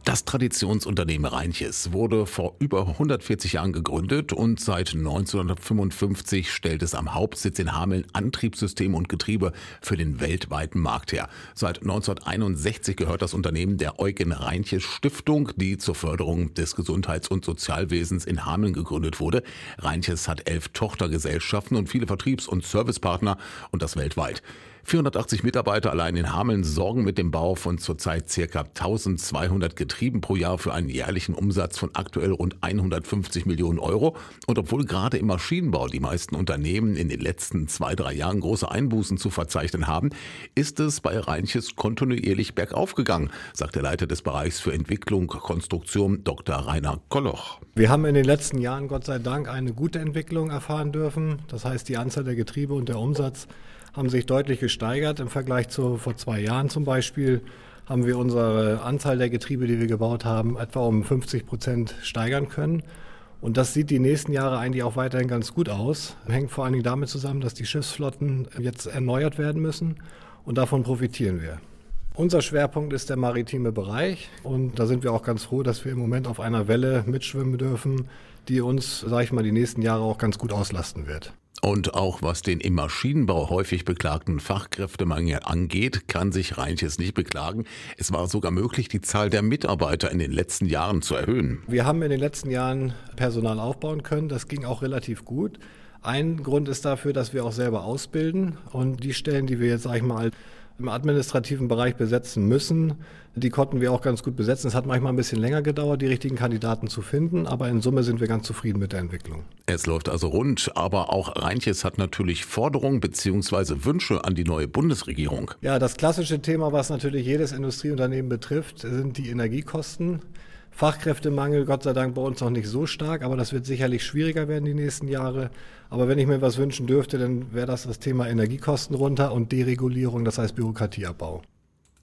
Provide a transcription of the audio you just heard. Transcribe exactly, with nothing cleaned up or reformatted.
Das Traditionsunternehmen Reinches wurde vor über hundertvierzig Jahren gegründet und seit neunzehnhundertfünfundfünfzig stellt es am Hauptsitz in Hameln Antriebssysteme und Getriebe für den weltweiten Markt her. Seit neunzehnhunderteinundsechzig gehört das Unternehmen der Eugen Reinches Stiftung, die zur Förderung des Gesundheits- und Sozialwesens in Hameln gegründet wurde. Reinches hat elf Tochtergesellschaften und viele Vertriebs- und Servicepartner und das weltweit. vierhundertachtzig Mitarbeiter allein in Hameln sorgen mit dem Bau von zurzeit ca. eintausendzweihundert Getrieben pro Jahr für einen jährlichen Umsatz von aktuell rund hundertfünfzig Millionen Euro. Und obwohl gerade im Maschinenbau die meisten Unternehmen in den letzten zwei, drei Jahren große Einbußen zu verzeichnen haben, ist es bei Reinches kontinuierlich bergauf gegangen, sagt der Leiter des Bereichs für Entwicklung Konstruktion Doktor Rainer Kolloch. Wir haben in den letzten Jahren Gott sei Dank eine gute Entwicklung erfahren dürfen. Das heißt, die Anzahl der Getriebe und der Umsatz haben sich deutlich gesteigert. Im Vergleich zu vor zwei Jahren zum Beispiel haben wir unsere Anzahl der Getriebe, die wir gebaut haben, etwa um fünfzig Prozent steigern können. Und das sieht die nächsten Jahre eigentlich auch weiterhin ganz gut aus. Hängt vor allen Dingen damit zusammen, dass die Schiffsflotten jetzt erneuert werden müssen und davon profitieren wir. Unser Schwerpunkt ist der maritime Bereich und da sind wir auch ganz froh, dass wir im Moment auf einer Welle mitschwimmen dürfen, die uns, sage ich mal, die nächsten Jahre auch ganz gut auslasten wird. Und auch was den im Maschinenbau häufig beklagten Fachkräftemangel angeht, kann sich Reinches nicht beklagen. Es war sogar möglich, die Zahl der Mitarbeiter in den letzten Jahren zu erhöhen. Wir haben in den letzten Jahren Personal aufbauen können. Das ging auch relativ gut. Ein Grund ist dafür, dass wir auch selber ausbilden. Und die Stellen, die wir jetzt, sag ich mal, im administrativen Bereich besetzen müssen, die konnten wir auch ganz gut besetzen. Es hat manchmal ein bisschen länger gedauert, die richtigen Kandidaten zu finden, aber in Summe sind wir ganz zufrieden mit der Entwicklung. Es läuft also rund, aber auch Reinches hat natürlich Forderungen bzw. Wünsche an die neue Bundesregierung. Ja, das klassische Thema, was natürlich jedes Industrieunternehmen betrifft, sind die Energiekosten. Fachkräftemangel, Gott sei Dank bei uns noch nicht so stark, aber das wird sicherlich schwieriger werden die nächsten Jahre. Aber wenn ich mir was wünschen dürfte, dann wäre das das Thema Energiekosten runter und Deregulierung, das heißt Bürokratieabbau.